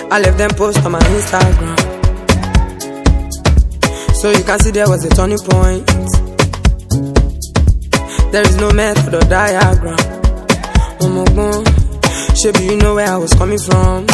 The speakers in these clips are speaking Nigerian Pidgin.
I left them post on my Instagram, so you can see there was a turning point. There is no method or diagram. Shape, you know where I was coming from.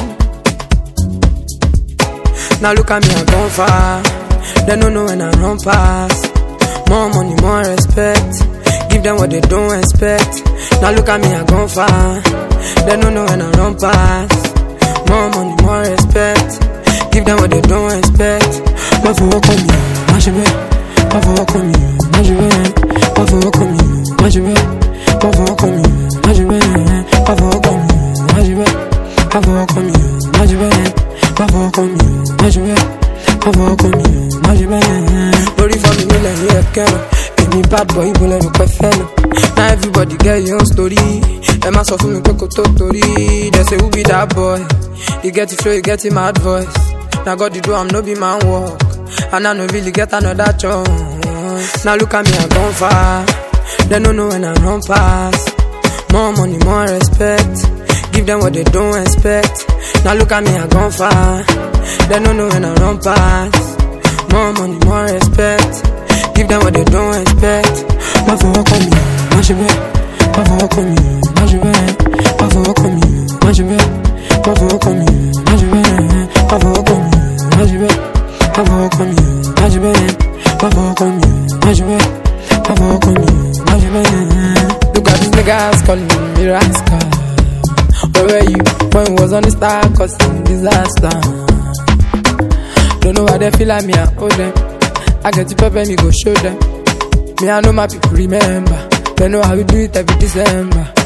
Now look at me, I've gone far. They don't know when I run past. More money, more respect. Give them what they don't expect. Now look at me, I've gone far. They don't know when I run past. More money, more respect. Give them what they don't expect. But for what come you, much of it. But for what come you, much of it. But for what come you, much of it. But for what come you, much of it. But for what come you, much of it. But for what come you, much of it. But for what come you, much of it. But for what come you, much of it. Worry for me, let me a camera. Any bad boy, you will never fellow. Now everybody get your own story. Them ask for me, Coco Totori. They say, who be that boy? You get to show, you get him mad voice. Now God, you do, I'm no be man walk. And I no really get another chance. Now look at me, I've gone far. They don't know when I run past. More money, more respect. Give them what they don't expect. Now look at me, I've gone far. They don't know when I run past. More money, more respect. Give them what they don't expect. But for what come you, much of it. But for what come you, much of it. But for what come you, much of it. But for what come you, much of it. But for what come you, much of it. But for what come you, much of it. But for what come you, much of it. But for what come you, much of it. Look at these niggas calling me rascal. Where were you when we was on the star causing disaster? Don't know why they feel like me, I owe them. I get to pepper, me go show them. Me, I know my people remember. They know how we do it every December.